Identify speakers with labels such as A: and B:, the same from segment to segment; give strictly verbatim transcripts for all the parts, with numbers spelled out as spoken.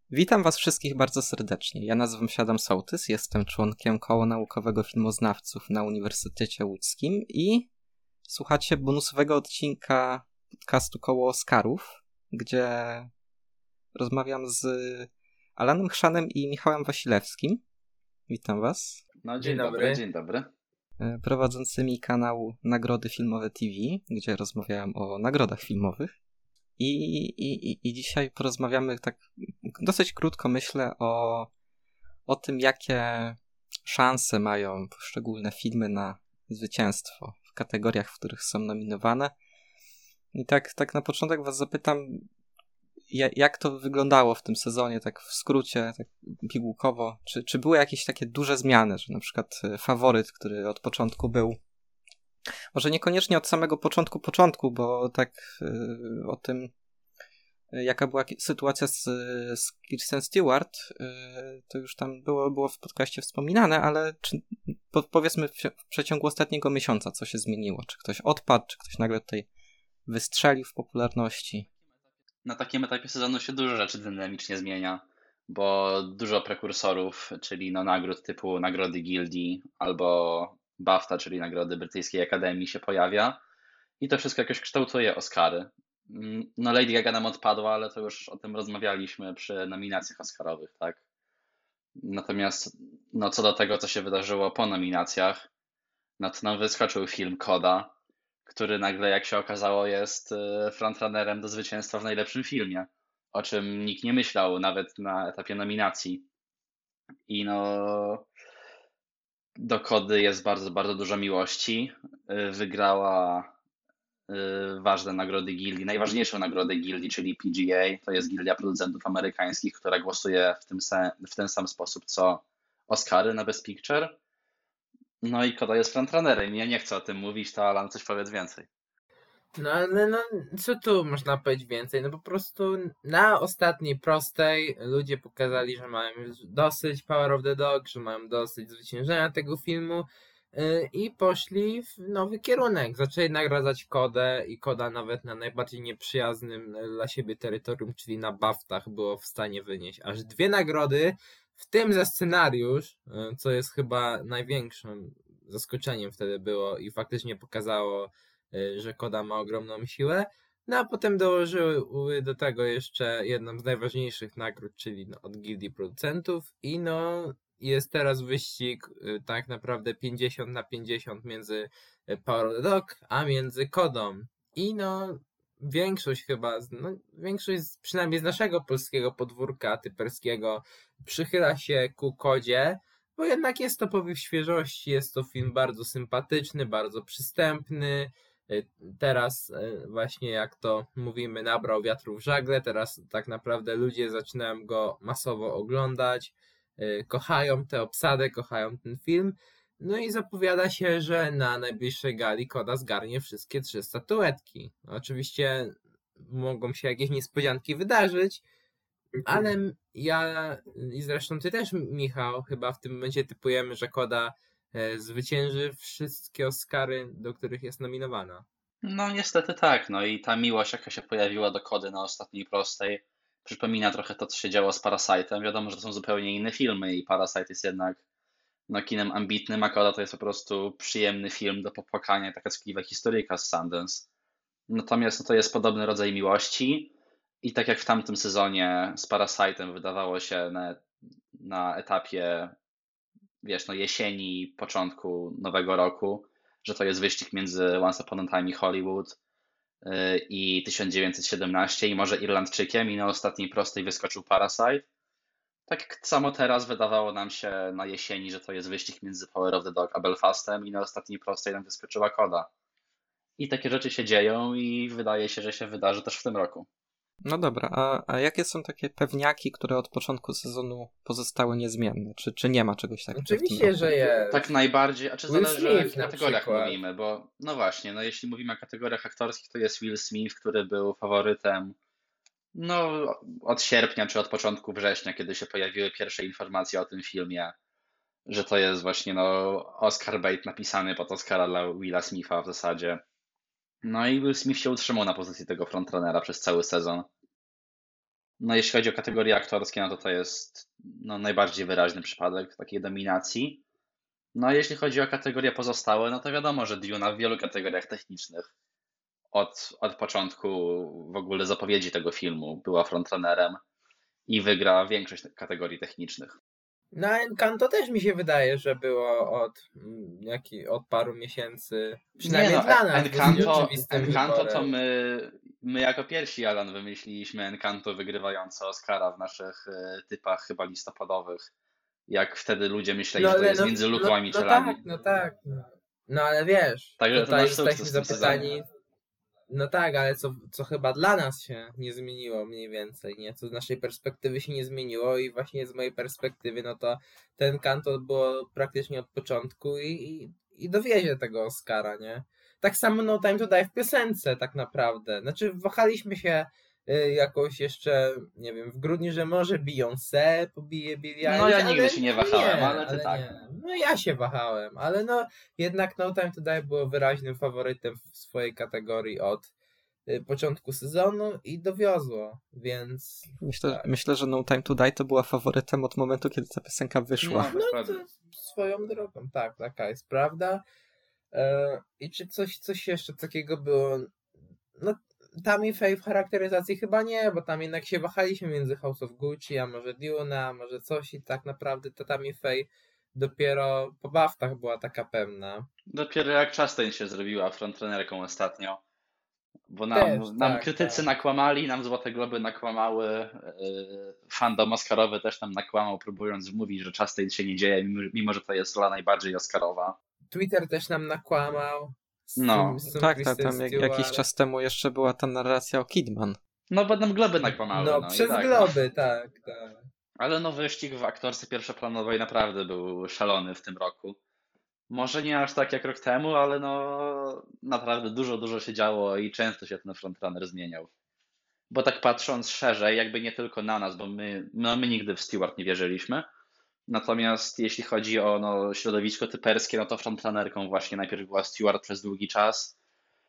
A: Witam Was wszystkich bardzo serdecznie. Ja nazywam się Adam Sołtys, jestem członkiem Koła Naukowego Filmoznawców na Uniwersytecie Łódzkim i słuchacie bonusowego odcinka podcastu Koło Oscarów, gdzie rozmawiam z Alanem Chrzanem i Michałem Wasilewskim. Witam Was.
B: No, dzień, dzień dobry. dobry, dzień dobry.
A: Prowadzącymi kanał Nagrody Filmowe T V, gdzie rozmawiałem o nagrodach filmowych. I, i, I dzisiaj porozmawiamy tak dosyć krótko, myślę, o, o tym, jakie szanse mają poszczególne filmy na zwycięstwo w kategoriach, w których są nominowane. I tak, tak na początek Was zapytam, jak to wyglądało w tym sezonie, tak w skrócie, tak pigułkowo. Czy, czy były jakieś takie duże zmiany, że na przykład faworyt, który od początku był, może niekoniecznie od samego początku początku, bo tak yy, o tym, yy, jaka była sytuacja z, z Kristen Stewart, yy, to już tam było, było w podcaście wspominane, ale czy, po, powiedzmy w, w przeciągu ostatniego miesiąca co się zmieniło? Czy ktoś odpadł, czy ktoś nagle tutaj wystrzelił w popularności?
B: Na takim etapie sezonu się dużo rzeczy dynamicznie zmienia, bo dużo prekursorów, czyli no nagród typu nagrody Gildii albo BAFTA, czyli nagrody Brytyjskiej Akademii się pojawia i to wszystko jakoś kształtuje Oscary. No Lady Gaga nam odpadła, ale to już o tym rozmawialiśmy przy nominacjach Oscarowych, tak? Natomiast no co do tego, co się wydarzyło po nominacjach, no to nam wyskoczył film Coda, który nagle, jak się okazało, jest frontrunnerem do zwycięstwa w najlepszym filmie, o czym nikt nie myślał nawet na etapie nominacji. I no do Kody jest bardzo, bardzo dużo miłości. Wygrała ważne nagrody Gildii, najważniejszą nagrodę Gildii, czyli P G A, to jest Gildia Producentów Amerykańskich, która głosuje w, tym se, w ten sam sposób co Oscary na Best Picture. No i Koda jest frontrunnerem. Ja nie chcę o tym mówić, to Alan coś powiedz więcej.
C: No ale no, co tu można powiedzieć więcej? No po prostu na ostatniej prostej ludzie pokazali, że mają dosyć Power of the Dog, że mają dosyć zwyciężenia tego filmu yy, i poszli w nowy kierunek. Zaczęli nagradzać Kodę i Koda nawet na najbardziej nieprzyjaznym dla siebie terytorium, czyli na BAFTach, było w stanie wynieść aż dwie nagrody, w tym za scenariusz, yy, co jest chyba największym zaskoczeniem wtedy było i faktycznie pokazało, że Koda ma ogromną siłę, no a potem dołożyły do tego jeszcze jedną z najważniejszych nagród, czyli no, od Gildii Producentów i no jest teraz wyścig tak naprawdę pięćdziesiąt na pięćdziesiąt między Power of the Dog, a między Kodą i no większość chyba, no większość przynajmniej z naszego polskiego podwórka typerskiego przychyla się ku Kodzie, bo jednak jest to powiew świeżości, jest to film bardzo sympatyczny, bardzo przystępny. Teraz właśnie, jak to mówimy, nabrał wiatru w żagle, teraz tak naprawdę ludzie zaczynają go masowo oglądać, kochają tę obsadę, kochają ten film, no i zapowiada się, że na najbliższej gali Koda zgarnie wszystkie trzy statuetki. Oczywiście mogą się jakieś niespodzianki wydarzyć, ale ja i zresztą ty też, Michał, chyba w tym momencie typujemy, że Koda zwycięży wszystkie Oscary, do których jest nominowana.
B: No niestety tak, no i ta miłość, jaka się pojawiła do Kody na ostatniej prostej, przypomina trochę to, co się działo z Parasite'em. Wiadomo, że to są zupełnie inne filmy i Parasite jest jednak no, kinem ambitnym, a Koda to jest po prostu przyjemny film do popłakania, taka ckliwa historyjka z Sundance. Natomiast no, to jest podobny rodzaj miłości i tak jak w tamtym sezonie z Parasite'em wydawało się na, na etapie wiesz, no jesieni, początku nowego roku, że to jest wyścig między Once Upon a Time i Hollywood yy, i tysiąc dziewięćset siedemnaście i może Irlandczykiem i na ostatniej prostej wyskoczył Parasite. Tak samo teraz wydawało nam się na jesieni, że to jest wyścig między Power of the Dog a Belfastem i na ostatniej prostej nam wyskoczyła Koda. I takie rzeczy się dzieją i wydaje się, że się wydarzy też w tym roku.
A: No dobra, a, a jakie są takie pewniaki, które od początku sezonu pozostały niezmienne? Czy, czy nie ma czegoś takiego?
C: Oczywiście, że jest.
B: Tak najbardziej, a czy
C: Will
B: zależy o
C: Smith
B: jakich kategoriach mówimy, bo no właśnie, no jeśli mówimy o kategoriach aktorskich, to jest Will Smith, który był faworytem no od sierpnia czy od początku września, kiedy się pojawiły pierwsze informacje o tym filmie, że to jest właśnie no Oscar bait napisany pod Oscara dla Willa Smitha w zasadzie. No i Will Smith się utrzymał na pozycji tego frontrunnera przez cały sezon. No jeśli chodzi o kategorie aktorskie, no to to jest no, najbardziej wyraźny przypadek takiej dominacji. No a jeśli chodzi o kategorie pozostałe, no to wiadomo, że Duna w wielu kategoriach technicznych od, od początku w ogóle zapowiedzi tego filmu była frontrunnerem i wygra większość kategorii technicznych.
C: No Encanto też mi się wydaje, że było od, mm, jaki, od paru miesięcy, przynajmniej
B: Nie no,
C: dla nas, dosyć
B: Encanto,
C: oczywistym
B: Encanto to
C: wyborem.
B: my, my jako pierwsi, Alan, wymyśliliśmy Encanto wygrywające Oscara w naszych e, typach chyba listopadowych. Jak wtedy ludzie myśleli,
C: No
B: że to
C: ale
B: jest
C: no,
B: między Luką
C: no,
B: a
C: no
B: Michelami.
C: tak, no tak. No, no ale wiesz,
B: Także to
C: tutaj
B: nasz
C: zostaliśmy
B: sukces w tym sezonie.
C: zapytani, no tak, ale co, co chyba dla nas się nie zmieniło mniej więcej, nie? Co z naszej perspektywy się nie zmieniło i właśnie z mojej perspektywy, no to ten Kanto było praktycznie od początku i, i, i dowiezie tego Oscara, nie? Tak samo No Time to Die w piosence tak naprawdę. Znaczy wahaliśmy się y, jakoś jeszcze, nie wiem, w grudniu, że może Beyoncé pobije Billie
B: No ja
C: Eilish,
B: nigdy
C: ale
B: się nie wahałem,
C: nie,
B: ale ty tak.
C: nie. No ja się wahałem, ale no jednak No Time to Die było wyraźnym faworytem w swojej kategorii od y, początku sezonu i dowiozło, więc
A: Myślę,
C: tak.
A: myślę, że No Time to Die to była faworytem od momentu, kiedy ta piosenka wyszła.
B: No,
C: No
B: dokładnie.
C: to swoją drogą, tak, taka jest prawda. E, I czy coś, coś jeszcze takiego było? No Tammy Faye w charakteryzacji chyba nie, bo tam jednak się wahaliśmy między House of Gucci, a może Duna, a może coś i tak naprawdę ta Tammy Faye dopiero po baftach była taka pewna.
B: Dopiero jak Chastain się zrobiła frontrunnerką ostatnio. Bo nam,
C: Też,
B: nam
C: tak,
B: krytycy
C: tak.
B: nakłamali, nam Złote Globy nakłamały, yy, fandom oscarowy też nam nakłamał, próbując wmówić, że Chastain się nie dzieje, mimo, mimo że to jest rola najbardziej oscarowa.
C: Twitter też nam nakłamał. Z
B: No.
C: tym, z tym
A: Tak, tak,
C: Kristen
A: tam jak,
C: Stewart.
A: jakiś czas temu jeszcze była ta narracja o Kidman.
B: No bo nam Globy nakłamały.
C: No,
B: No, i
C: przez
B: tak,
C: globy, tak, tak.
B: Ale no wyścig w aktorce pierwszoplanowej naprawdę był szalony w tym roku. Może nie aż tak jak rok temu, ale no naprawdę dużo, dużo się działo i często się ten frontrunner zmieniał. Bo tak patrząc szerzej, jakby nie tylko na nas, bo my, no my nigdy w Stewart nie wierzyliśmy. Natomiast jeśli chodzi o no, środowisko typerskie, no to frontrunnerką właśnie najpierw była Stewart przez długi czas.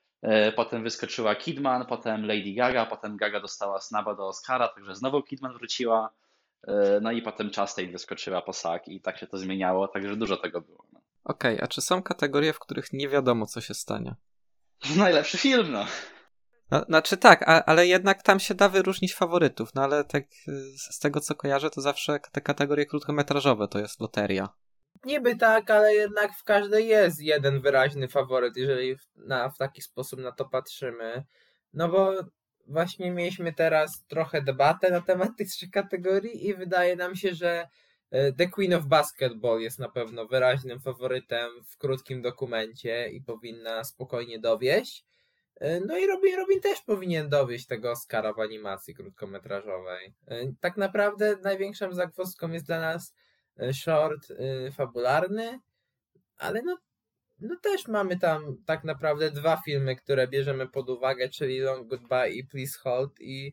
B: E, Potem wyskoczyła Kidman, potem Lady Gaga, potem Gaga dostała snaba do Oscara, także znowu Kidman wróciła. E, No i potem Chastain wyskoczyła po sak i tak się to zmieniało, także dużo tego było. No.
A: Okej, a czy są kategorie, w których nie wiadomo, co się stanie?
B: Najlepszy film, no.
A: No, znaczy tak, a, ale jednak tam się da wyróżnić faworytów, no ale tak y, z z tego, co kojarzę, to zawsze te kategorie krótkometrażowe to jest loteria.
C: Niby tak, ale jednak w każdej jest jeden wyraźny faworyt, jeżeli w, na, w taki sposób na to patrzymy. No bo właśnie mieliśmy teraz trochę debatę na temat tych trzech kategorii i wydaje nam się, że e, The Queen of Basketball jest na pewno wyraźnym faworytem w krótkim dokumencie i powinna spokojnie dowieść. E, No i Robin, Robin też powinien dowieść tego Oscara w animacji krótkometrażowej. E, Tak naprawdę największą zagwozdką jest dla nas e, short y, fabularny, ale no, no też mamy tam tak naprawdę dwa filmy, które bierzemy pod uwagę, czyli Long Goodbye i Please Hold i,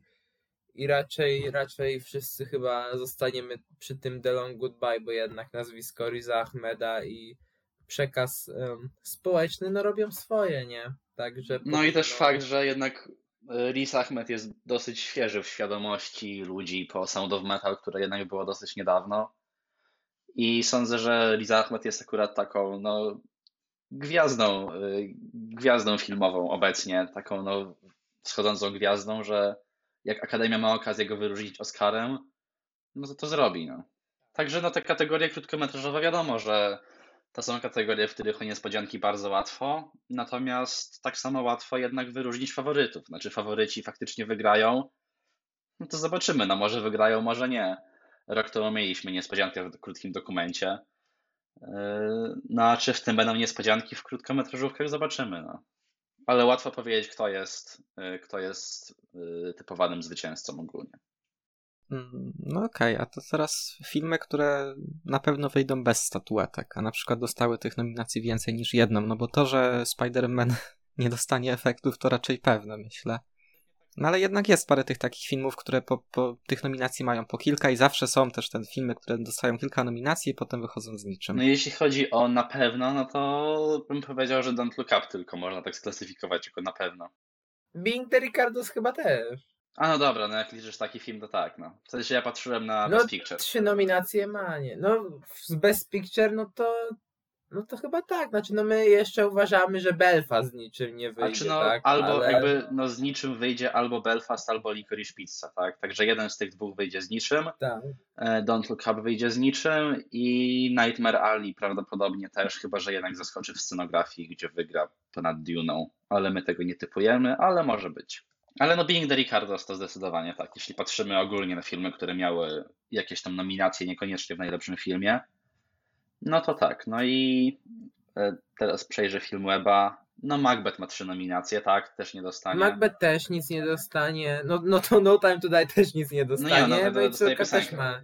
C: i raczej, raczej wszyscy chyba zostaniemy przy tym The Long Goodbye, bo jednak nazwisko Riza Ahmeda i przekaz em, społeczny no robią swoje, nie? Także
B: No i też
C: powinno-
B: fakt, że jednak e, Riz Ahmed jest dosyć świeży w świadomości ludzi po Sound of Metal, które jednak było dosyć niedawno. I sądzę, że Riz Ahmed jest akurat taką no, gwiazdą, e, gwiazdą filmową obecnie, taką no, wschodzącą gwiazdą, że jak Akademia ma okazję go wyróżnić Oscarem, no to to zrobi. No. Także no te kategorie krótkometrażowe wiadomo, że to są kategorie, w których o niespodzianki bardzo łatwo, natomiast tak samo łatwo jednak wyróżnić faworytów. Znaczy faworyci faktycznie wygrają, no to zobaczymy, no może wygrają, może nie. Rok temu mieliśmy niespodziankę w krótkim dokumencie. Yy, No a czy w tym będą niespodzianki w krótkometrażówkach, zobaczymy. No. Ale łatwo powiedzieć, kto jest, yy, kto jest yy, typowanym zwycięzcą ogólnie.
A: Mm, No okej, a to teraz filmy, które na pewno wyjdą bez statuetek, a na przykład dostały tych nominacji więcej niż jedną, no bo to, że Spider-Man nie dostanie efektów, to raczej pewne, myślę. No ale jednak jest parę tych takich filmów, które po, po tych nominacji mają po kilka i zawsze są też te filmy, które dostają kilka nominacji i potem wychodzą z niczym.
B: No jeśli chodzi o na pewno, no to bym powiedział, że Don't Look Up tylko można tak sklasyfikować jako na pewno.
C: Being the Ricardos chyba też.
B: A no dobra, no jak liczysz taki film, to tak, no. W sensie ja patrzyłem na
C: No
B: Best Picture.
C: trzy nominacje ma, nie. No z Best Picture, no to no to chyba tak. Znaczy no my jeszcze uważamy, że Belfast niczym nie wyjdzie,
B: Znaczy no
C: tak?
B: albo
C: Ale...
B: jakby no z niczym wyjdzie albo Belfast, albo Licorice Pizza, tak? Także jeden z tych dwóch wyjdzie z niczym.
C: Tak.
B: Don't Look Up wyjdzie z niczym i Nightmare Alley prawdopodobnie też, chyba że jednak zaskoczy w scenografii, gdzie wygra ponad Dune'ą, ale my tego nie typujemy, ale może być. Ale no Being the Ricardos to zdecydowanie tak. Jeśli patrzymy ogólnie na filmy, które miały jakieś tam nominacje, niekoniecznie w najlepszym filmie, no to tak. No i teraz przejrzę film Weba. No Macbeth ma trzy nominacje, tak, też nie dostanie.
C: Macbeth też nic nie dostanie. No, no to No Time to Die też nic nie dostanie.
B: No nie, no,
C: no i
B: dostaje
C: córka też
B: piosenkę.
C: ma.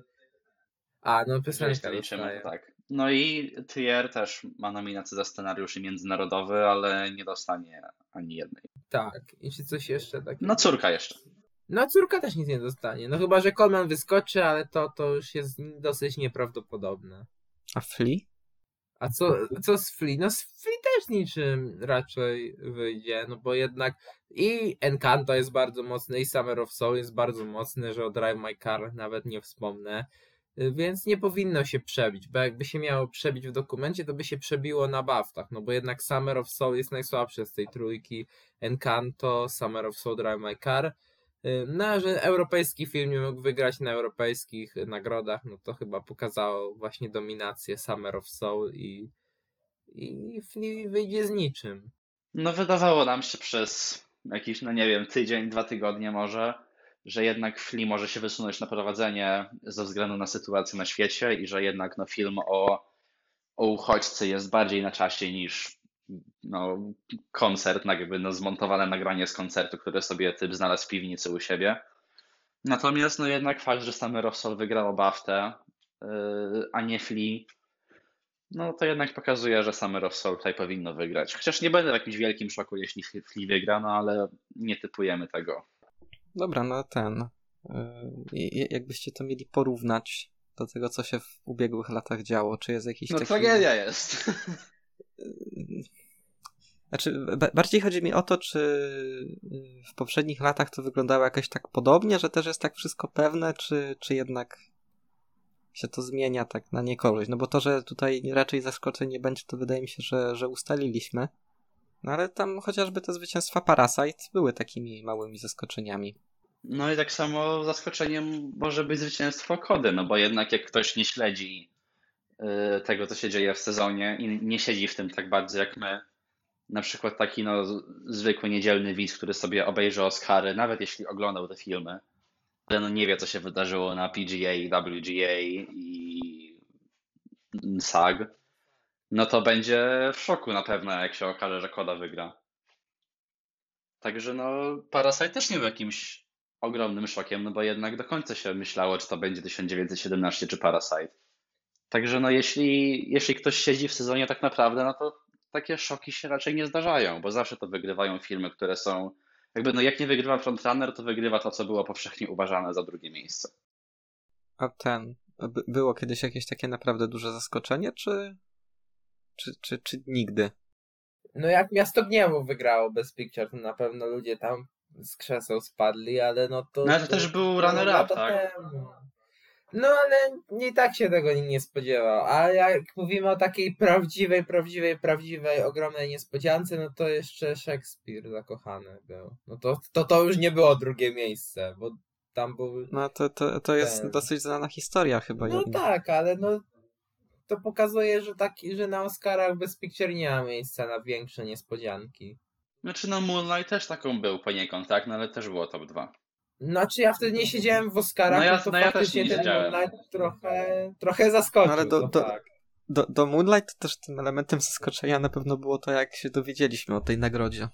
C: A, no
B: Jeśli
C: piosenkę
B: liczymy,
C: dostaje.
B: to tak. No i Trier też ma nominację za scenariusz międzynarodowy, ale nie dostanie ani jednej.
C: Tak. I czy coś jeszcze takiego?
B: No córka jeszcze.
C: No córka też nic nie dostanie. No chyba, że Coleman wyskoczy, ale to, to już jest dosyć nieprawdopodobne.
A: A Flea?
C: A co, co z Flea? No z Flea też niczym raczej wyjdzie, no bo jednak i Encanto jest bardzo mocny, i Summer of Soul jest bardzo mocny, że o Drive My Car nawet nie wspomnę, więc nie powinno się przebić, bo jakby się miało przebić w dokumencie, to by się przebiło na baftach, no bo jednak Summer of Soul jest najsłabszy z tej trójki, Encanto, Summer of Soul, Drive My Car. No, a że europejski film nie mógł wygrać na europejskich nagrodach, no to chyba pokazało właśnie dominację Summer of Soul i, i Flea wyjdzie z niczym.
B: No wydawało nam się przez jakiś, no nie wiem, tydzień, dwa tygodnie może, że jednak Flea może się wysunąć na prowadzenie ze względu na sytuację na świecie i że jednak no, film o, o uchodźcy jest bardziej na czasie niż no, koncert, jakby no, zmontowane nagranie z koncertu, które sobie typ znalazł w piwnicy u siebie. Natomiast no jednak fakt, że Summer of Soul wygrał BAFTę, yy, a nie Flea, no to jednak pokazuje, że Summer of Soul tutaj powinno wygrać. Chociaż nie będę w jakimś wielkim szoku, jeśli Flea wygra, no ale nie typujemy tego.
A: Dobra, no ten. Yy, jakbyście to mieli porównać do tego, co się w ubiegłych latach działo, czy jest jakiś
B: no,
A: taki...
B: No tragedia jest.
A: Znaczy, bardziej chodzi mi o to, czy w poprzednich latach to wyglądało jakoś tak podobnie, że też jest tak wszystko pewne, czy, czy jednak się to zmienia tak na niekorzyść. No bo to, że tutaj raczej zaskoczeń nie będzie, to wydaje mi się, że, że ustaliliśmy. No ale tam chociażby te zwycięstwa Parasite były takimi małymi zaskoczeniami.
B: No i tak samo zaskoczeniem może być zwycięstwo Kody, no bo jednak jak ktoś nie śledzi yy, tego, co się dzieje w sezonie i nie siedzi w tym tak bardzo jak my, na przykład taki no, zwykły niedzielny widz, który sobie obejrzy Oscary, nawet jeśli oglądał te filmy, ale no nie wie, co się wydarzyło na P G A, W G A i S A G, no to będzie w szoku na pewno, jak się okaże, że Koda wygra. Także no Parasite też nie był jakimś ogromnym szokiem, no bo jednak do końca się myślało, czy to będzie tysiąc dziewięćset siedemnaście czy Parasite. Także no jeśli, jeśli ktoś siedzi w sezonie tak naprawdę, no to takie szoki się raczej nie zdarzają, bo zawsze to wygrywają filmy, które są jakby no jak nie wygrywa Frontrunner, to wygrywa to, co było powszechnie uważane za drugie miejsce.
A: A ten, by, było kiedyś jakieś takie naprawdę duże zaskoczenie, czy, czy, czy, czy nigdy?
C: No jak Miasto Gniewu wygrało Best Picture, to na pewno ludzie tam z krzeseł spadli, ale no to...
B: No ale to, to też był runner-up, tak?
C: Temu. No ale nie tak się tego nikt nie spodziewał, a jak mówimy o takiej prawdziwej, prawdziwej, prawdziwej, ogromnej niespodziance, no to jeszcze Szekspir zakochany był. No to to, to już nie było drugie miejsce, bo tam był...
A: No to, to, to jest
C: ten...
A: dosyć znana historia chyba.
C: No
A: jedna.
C: tak, ale no to pokazuje, że, taki, że na Oscarach Best Picture nie ma miejsca na większe niespodzianki.
B: Znaczy no Moonlight też taką był poniekąd, tak? No ale też było top dwa.
C: Znaczy ja wtedy nie siedziałem w Oscarach,
B: no ja,
C: no to
B: no ja
C: faktycznie
B: też nie
C: ten
B: siedziałem.
C: Moonlight trochę, trochę zaskoczył.
A: No ale do,
C: to
A: do,
C: tak.
A: do, do Moonlight też tym elementem zaskoczenia na pewno było to, jak się dowiedzieliśmy o tej nagrodzie.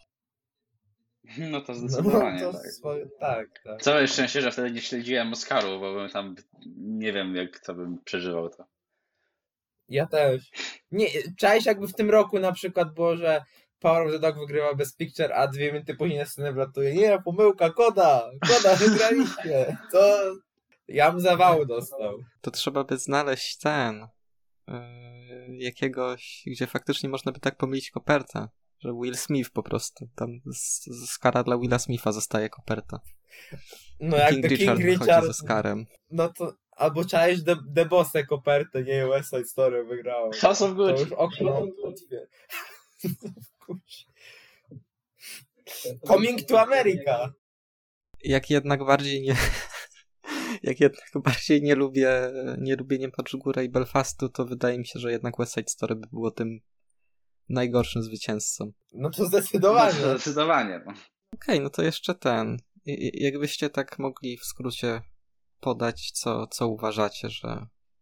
B: No to zdecydowanie,
C: no, to
B: tak.
C: Swoje, tak, tak.
B: Całe szczęście, że wtedy nie śledziłem Oscaru, bo bym tam, nie wiem jak to bym przeżywał to.
C: Ja też. Nie, cześć jakby w tym roku na przykład było, że Power of the Dog wygrywa Best Picture, a dwie minuty później na scenę wlatuje. Nie, pomyłka, Koda! Koda, wygraliście! To ja bym zawału dostał.
A: To trzeba by znaleźć ten yy, jakiegoś, gdzie faktycznie można by tak pomylić kopertę. że Will Smith po prostu. Tam z, z Oscara dla Willa Smitha zostaje koperta.
C: No jak
A: King
C: The
A: Richard
C: King
A: wychodzi
C: Richard,
A: z Oscarem.
C: no to albo czaisz The, The Boss'ę kopertę, nie West Side Story wygrało.
B: House of
C: To
B: Gucci.
C: już okno otwier- Coming to America.
A: Jak jednak bardziej nie... Jak jednak bardziej nie lubię nie lubię Nie patrz w górę i Belfastu, to wydaje mi się, że jednak West Side Story by było tym najgorszym zwycięzcą.
C: No to
B: No,
C: zdecydowanie.
B: zdecydowanie. No.
A: Okej, okay, no to jeszcze ten. I- i- Jakbyście tak mogli w skrócie podać, co, co uważacie, że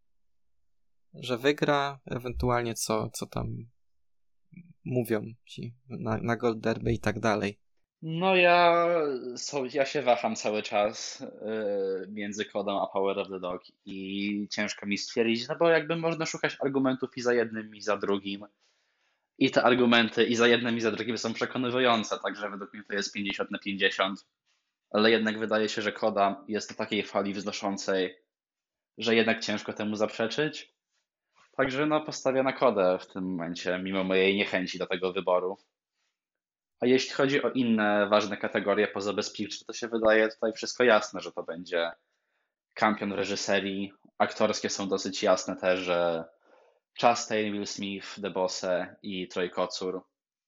A: że wygra, ewentualnie co, co tam mówią ci na, na Gold Derby i tak dalej.
B: No ja, so, ja się waham cały czas yy, między Kodą a Power of the Dog i ciężko mi stwierdzić, no bo jakby można szukać argumentów i za jednym i za drugim i te argumenty i za jednym i za drugim są przekonywujące, także według mnie to jest pięćdziesiąt na pięćdziesiąt, ale jednak wydaje się, że Koda jest na takiej fali wznoszącej, że jednak ciężko temu zaprzeczyć, także no postawię na Kodę w tym momencie, mimo mojej niechęci do tego wyboru. A jeśli chodzi o inne ważne kategorie poza Best Picture, to się wydaje tutaj wszystko jasne, że to będzie kampion reżyserii. Aktorskie są dosyć jasne też, że Chastain, Will Smith, The Bosse i Troy Kotsur.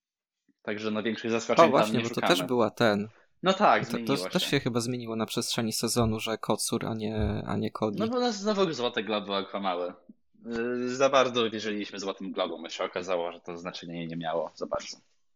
B: Także no większych zaskoczeń
A: O właśnie,
B: tam nie
A: bo to
B: szukamy.
A: też była ten.
B: No tak,
A: To,
B: zmieniło
A: to
B: się.
A: też się chyba zmieniło na przestrzeni sezonu, że Kotsur, a nie, a nie Cody.
B: No bo nas znowu Złote Globy okłamały. Yy, Za bardzo wierzyliśmy Złotym Globom, a się okazało, że to znaczenie nie miało za bardzo.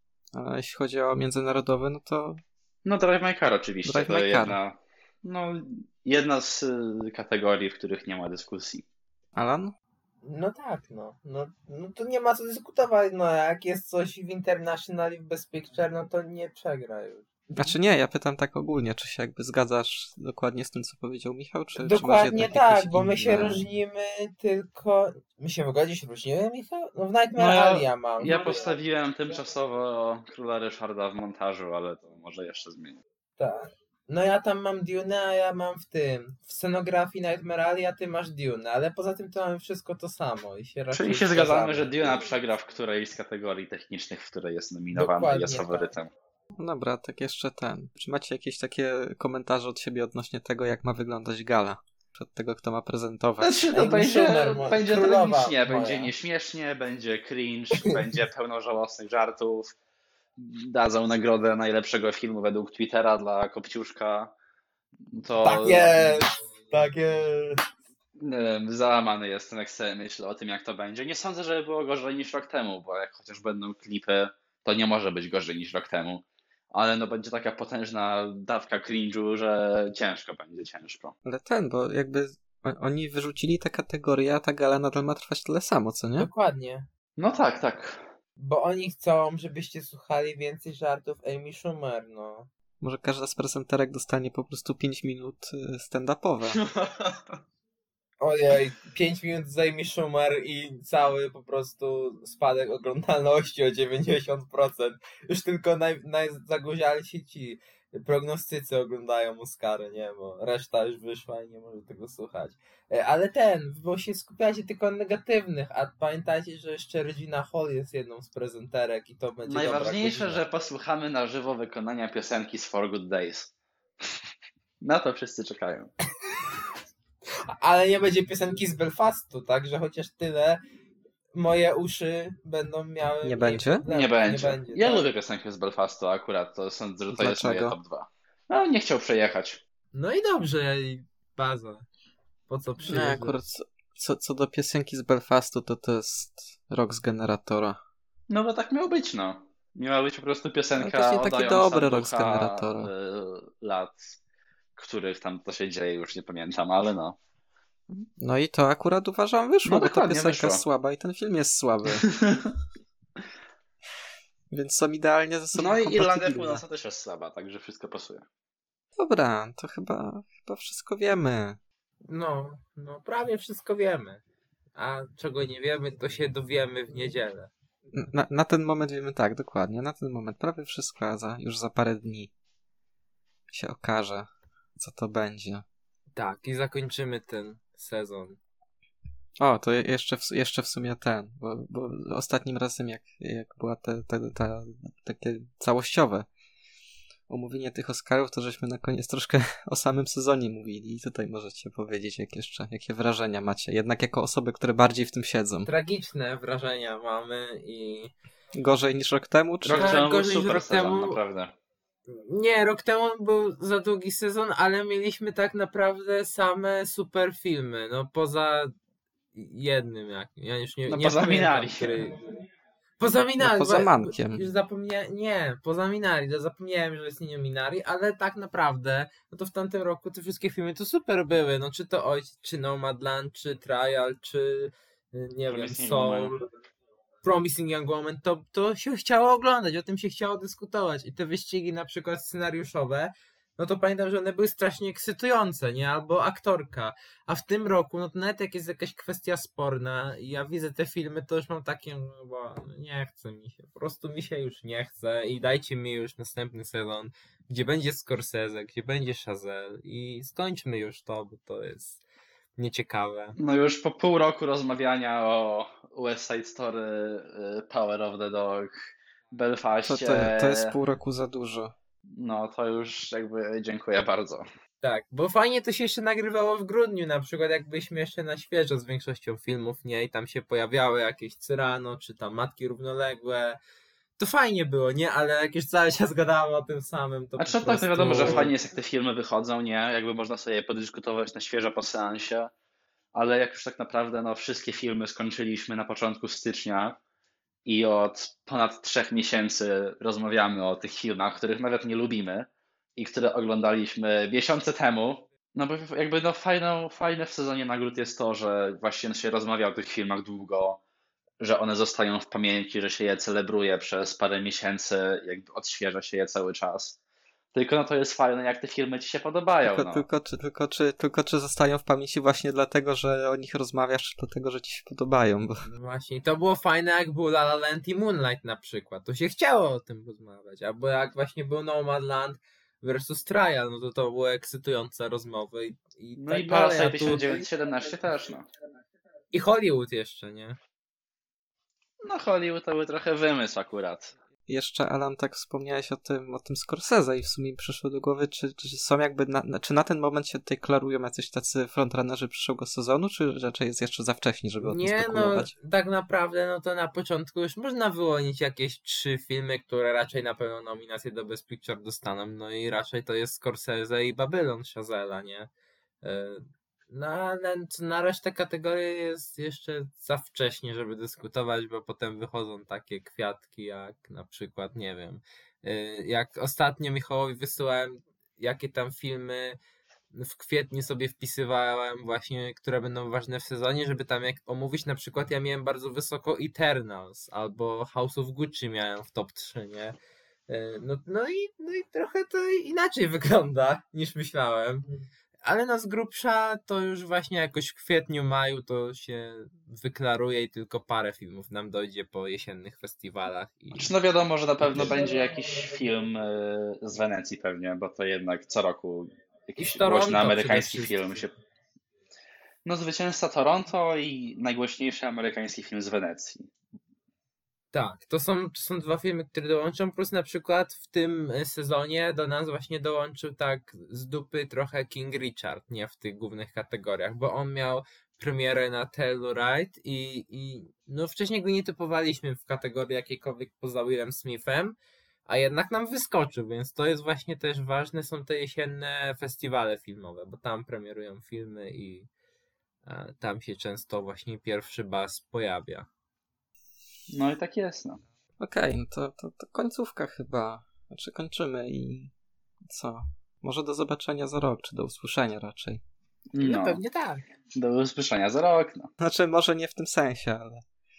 A: A jeśli chodzi o międzynarodowe, no to
B: No Drive My Car oczywiście,
A: Drive
B: to
A: My Car.
B: jedna, no, jedna z y, kategorii, w których nie ma dyskusji.
A: Alan?
C: No tak, no. no. No to nie ma co dyskutować, no jak jest coś w International i w Best Picture, no to nie przegra już.
A: Znaczy nie, ja pytam tak ogólnie, czy się jakby zgadzasz dokładnie z tym, co powiedział Michał, czy, czy masz
C: Dokładnie
A: jednak
C: tak,
A: jakieś
C: bo my się
A: inne-
C: różnimy tylko... My się w ogóle gdzieś różnimy, Michał? No w Nightmare
B: No ja-
C: Alley ja mam.
B: Ja postawiłem tymczasowo Króla Ryszarda w montażu, ale to może jeszcze zmienię.
C: Tak. No ja tam mam Dune, a ja mam w tym, w scenografii Nightmare Alley, a ty masz Dune, ale poza tym to mamy wszystko to samo i się raczej
B: Czyli się
C: zgadzamy.
B: zgadzamy, że Duna przegra w którejś z kategorii technicznych, w której jest nominowana i jest
C: Dokładnie
B: faworytem.
A: No dobra, tak jeszcze ten. Czy macie jakieś takie komentarze od siebie odnośnie tego, jak ma wyglądać gala? Od tego, kto ma prezentować?
B: Znaczy, to
C: Amy
B: będzie,
C: Schumer, mo-
B: będzie
C: królowa
B: tragicznie,
C: moja.
B: będzie nieśmiesznie, będzie cringe, będzie pełno żałosnych żartów. Dadzą nagrodę najlepszego filmu według Twittera dla Kopciuszka. To
C: Tak jest! Tak jest!
B: nie wiem, załamany jestem, jak sobie myślę o tym, jak to będzie. Nie sądzę, żeby było gorzej niż rok temu, bo jak chociaż będą klipy, to nie może być gorzej niż rok temu. Ale no będzie taka potężna dawka cringe'u, że ciężko będzie, ciężko.
A: Ale ten, bo jakby o- oni wyrzucili te kategorie, a ta gala nadal ma trwać tyle samo, co nie?
C: Dokładnie.
B: No tak, tak.
C: Bo oni chcą, żebyście słuchali więcej żartów Amy Schumer, no.
A: Może każda z prezenterek dostanie po prostu pięć minut y, stand-upowe.
C: Ojej, pięć minut z Amy Schumer i cały po prostu spadek oglądalności o dziewięćdziesiąt procent. Już tylko naj, najzagozialsi ci prognostycy oglądają Oscary, nie? Bo reszta już wyszła i nie może tego słuchać. E, Ale ten, bo się skupiacie tylko na negatywnych, a pamiętajcie, że jeszcze Regina Hall jest jedną z prezenterek i to będzie
B: Najważniejsze,
C: dobra
B: że
C: godzina.
B: posłuchamy na żywo wykonania piosenki z For Good Days. Na to wszyscy czekają.
C: Ale nie będzie piosenki z Belfastu, tak? Że chociaż tyle moje uszy będą miały...
A: Nie
C: mniej
A: będzie?
C: problemów.
B: Nie będzie.
C: Nie będzie
B: Ja
C: tak.
B: lubię piosenkę z Belfastu akurat, to sądzę, że to jest moje
A: Dlaczego?
B: top dwa. No, nie chciał przejechać.
C: No i dobrze, i baza. Po co
A: Nie,
C: przyjeżdżać?
A: akurat co, co, co do piosenki z Belfastu, to to jest rok z generatora.
B: No bo tak miało być, no. Miała być po prostu piosenka
A: Ale to nie taki
B: oddająca
A: dobry rok z
B: ducha,
A: generatora.
B: y, lat, których tam to się dzieje, już nie pamiętam, ale no.
A: No i to akurat uważam wyszło,
B: No
A: bo ta
B: dokładnie,
A: piosenka
B: wyszło.
A: jest słaba i ten film jest słaby. Więc są idealnie ze sobą
B: No i Irlandia
A: kompatybilne.
B: Północna też jest słaba, także wszystko pasuje.
A: Dobra, to chyba, chyba wszystko wiemy.
C: No, no prawie wszystko wiemy. A czego nie wiemy, to się dowiemy w niedzielę.
A: Na, na ten moment wiemy tak, dokładnie. Na ten moment prawie wszystko, a za, już za parę dni się okaże, co to będzie.
C: Tak, i zakończymy ten sezon
A: O, to jeszcze w, jeszcze w sumie ten, bo, bo ostatnim razem jak, jak była ta, ta, ta, takie całościowe omówienie tych Oscarów, to żeśmy na koniec troszkę o samym sezonie mówili i tutaj możecie powiedzieć, jak jeszcze, jakie wrażenia macie, jednak jako osoby, które bardziej w tym siedzą.
C: Tragiczne wrażenia mamy i...
A: Gorzej niż rok temu? Czy...
B: Rok
C: Tak,
B: temu był
C: gorzej niż
B: super
C: rok
B: sezon,
C: temu.
B: naprawdę.
C: Nie, rok temu był za długi sezon, ale mieliśmy tak naprawdę same super filmy, no poza jednym, jak ja już nie,
B: No
C: nie
B: poza
C: pamiętam,
B: Minari.
C: który... Poza Minari,
A: No, poza
C: bo-
A: Mankiem.
C: Już zapomniałem, nie, poza Minari, to zapomniałem, że istnieje Minari, ale tak naprawdę, no to w tamtym roku te wszystkie filmy to super były, no czy to Ojciec, czy Nomadland, czy Trial, czy y, nie wiem,
B: Promising
C: Soul,
B: Woman.
C: Promising Young Woman, to, to się chciało oglądać, o tym się chciało dyskutować i te wyścigi na przykład scenariuszowe, no to pamiętam, że one były strasznie ekscytujące, nie? Albo aktorka. A w tym roku, no to nawet jak jest jakaś kwestia sporna i ja widzę te filmy, to już mam takie, no bo nie chce mi się, po prostu mi się już nie chce i dajcie mi już następny sezon, gdzie będzie Scorsese, gdzie będzie Chazelle i skończmy już to, bo to jest nieciekawe.
B: No już po pół roku rozmawiania o West Side Story, y, Power of the Dog,
A: To,
B: Belfaście.
A: to, to jest pół roku za dużo.
B: No to już jakby dziękuję bardzo.
C: Tak, bo fajnie to się jeszcze nagrywało w grudniu, na przykład jakbyśmy jeszcze na świeżo z większością filmów, nie? I tam się pojawiały jakieś Cyrano, czy tam Matki Równoległe. To fajnie było, nie? Ale jak już cały czas gadamy o tym samym, to
B: A
C: po
B: czy tak,
C: prostu...
B: to wiadomo, że fajnie jest jak te filmy wychodzą, nie? Jakby można sobie podyskutować na świeżo po seansie, ale jak już tak naprawdę no wszystkie filmy skończyliśmy na początku stycznia i od ponad trzech miesięcy rozmawiamy o tych filmach, których nawet nie lubimy i które oglądaliśmy miesiące temu, no bo jakby no fajną, fajne w sezonie nagród jest to, że właśnie się rozmawia o tych filmach długo, że one zostają w pamięci, że się je celebruje przez parę miesięcy, jakby odświeża się je cały czas. Tylko no to jest fajne, jak te filmy ci się podobają.
A: Tylko,
B: No.
A: tylko, czy, tylko, czy, tylko czy zostają w pamięci właśnie dlatego, że o nich rozmawiasz, czy dlatego, że ci się podobają? Bo...
C: No właśnie, i to było fajne, jak był La La Land i Moonlight na przykład. To się chciało o tym rozmawiać. Albo jak właśnie był Nomadland versus Trial, no to to były ekscytujące rozmowy. I, i
B: No
C: tak
B: i
C: dalej.
B: Parasite
C: A tu...
B: tysiąc dziewięćset siedemnaście też, no.
C: I Hollywood jeszcze, nie?
B: No Hollywood to był trochę wymysł akurat.
A: Jeszcze, Alan, tak wspomniałeś o tym, o tym Scorsese i w sumie mi przyszło do głowy, czy, czy są jakby, na, czy na ten moment się deklarują jacyś tacy frontrunnerzy przyszłego sezonu, czy raczej jest jeszcze za wcześnie, żeby o tym
C: Nie, no
A: spekulować?
C: tak naprawdę no to na początku już można wyłonić jakieś trzy filmy, które raczej na pewno nominację do Best Picture dostaną, no i raczej to jest Scorsese i Babylon Chazella, nie? E, No ale na resztę kategorii jest jeszcze za wcześnie, żeby dyskutować, bo potem wychodzą takie kwiatki jak na przykład, nie wiem, e, jak ostatnio Michałowi wysyłałem, jakie tam filmy w kwietniu sobie wpisywałem właśnie, które będą ważne w sezonie, żeby tam jak omówić, na przykład ja miałem bardzo wysoko Eternals albo House of Gucci miałem w top trzy, nie? E, No, no, i, no i trochę to inaczej wygląda niż myślałem. Ale no z grubsza to już właśnie jakoś w kwietniu, maju to się wyklaruje i tylko parę filmów nam dojdzie po jesiennych festiwalach. I...
B: Znaczy, no wiadomo, że na pewno będzie jakiś film y, z Wenecji pewnie, bo to jednak co roku jakiś
C: I Toronto
B: głośny amerykański
C: przede
B: film się... No zwycięzca Toronto i najgłośniejszy amerykański film z Wenecji.
C: Tak, to są, to są dwa filmy, które dołączą, plus na przykład w tym sezonie do nas właśnie dołączył tak z dupy trochę King Richard, nie w tych głównych kategoriach, bo on miał premierę na Telluride i, i no wcześniej go nie typowaliśmy w kategorii jakiejkolwiek poza Willem Smithem, a jednak nam wyskoczył, więc to jest właśnie też ważne, są te jesienne festiwale filmowe, bo tam premierują filmy i a, tam się często właśnie pierwszy buzz pojawia.
B: No i tak jest, no.
A: Okej, okay, no to, to, to końcówka chyba. Znaczy kończymy i co? Może do zobaczenia za rok, czy do usłyszenia raczej.
C: No,
B: No,
C: pewnie tak.
B: do usłyszenia za rok, no.
A: Znaczy może nie w tym sensie, ale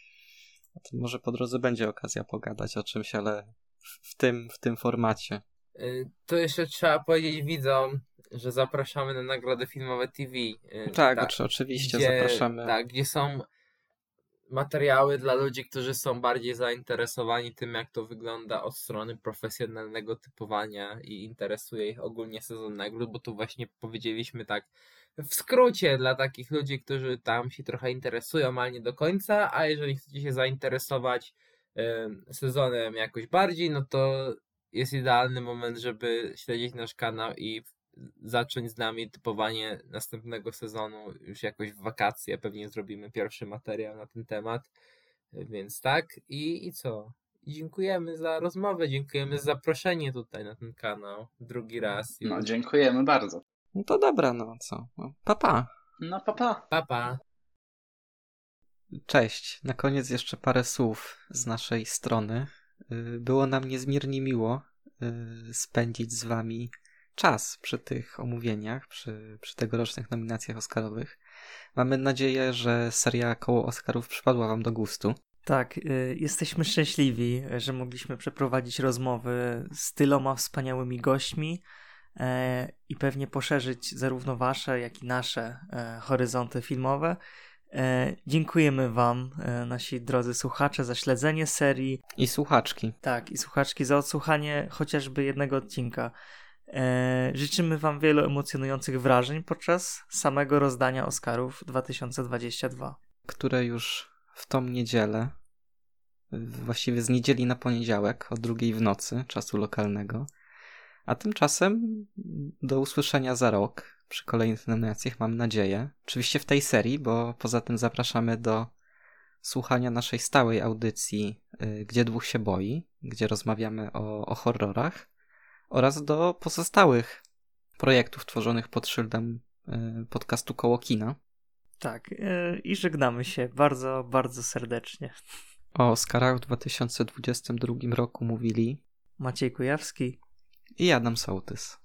A: o tym może po drodze będzie okazja pogadać o czymś, ale w, w, tym, w tym formacie.
C: To jeszcze trzeba powiedzieć widzom, że zapraszamy na nagrody filmowe T V.
A: Tak, tak oczywiście
C: gdzie,
A: zapraszamy.
C: Tak, gdzie są materiały dla ludzi, którzy są bardziej zainteresowani tym, jak to wygląda od strony profesjonalnego typowania i interesuje ich ogólnie sezon nagród, bo tu właśnie powiedzieliśmy tak w skrócie dla takich ludzi, którzy tam się trochę interesują, ale nie do końca, a jeżeli chcecie się zainteresować y, sezonem jakoś bardziej, no to jest idealny moment, żeby śledzić nasz kanał i zacząć z nami typowanie następnego sezonu już jakoś w wakacje. Pewnie zrobimy pierwszy materiał na ten temat. Więc tak. I, i co? Dziękujemy za rozmowę, dziękujemy za zaproszenie tutaj na ten kanał. Drugi raz już.
B: No, dziękujemy bardzo.
A: No to dobra, no co? No, pa, pa.
B: No, pa, pa.
C: Pa, pa.
A: Cześć. Na koniec jeszcze parę słów z naszej strony. Było nam niezmiernie miło spędzić z wami czas przy tych omówieniach, przy, przy tegorocznych nominacjach oscarowych. Mamy nadzieję, że seria Koło Oscarów przypadła wam do gustu.
D: Tak, y, jesteśmy szczęśliwi, że mogliśmy przeprowadzić rozmowy z tyloma wspaniałymi gośćmi y, i pewnie poszerzyć zarówno wasze, jak i nasze y, horyzonty filmowe. Y, dziękujemy wam, y, nasi drodzy słuchacze, za śledzenie serii.
A: I słuchaczki.
D: Tak, i słuchaczki za odsłuchanie chociażby jednego odcinka. E, życzymy wam wielu emocjonujących wrażeń podczas samego rozdania Oscarów dwa tysiące dwudziestego drugiego.
A: Które już w tą niedzielę, właściwie z niedzieli na poniedziałek o drugiej w nocy czasu lokalnego, a tymczasem do usłyszenia za rok przy kolejnych nominacjach, mam nadzieję. Oczywiście w tej serii, bo poza tym zapraszamy do słuchania naszej stałej audycji Gdzie dwóch się boi, gdzie rozmawiamy o, o horrorach, oraz do pozostałych projektów tworzonych pod szyldem podcastu Koło Kina.
D: Tak, i żegnamy się bardzo, bardzo serdecznie.
A: O Oscarach w dwa tysiące dwudziestym drugim roku mówili
D: Maciej Kujawski
A: i Adam Sołtys.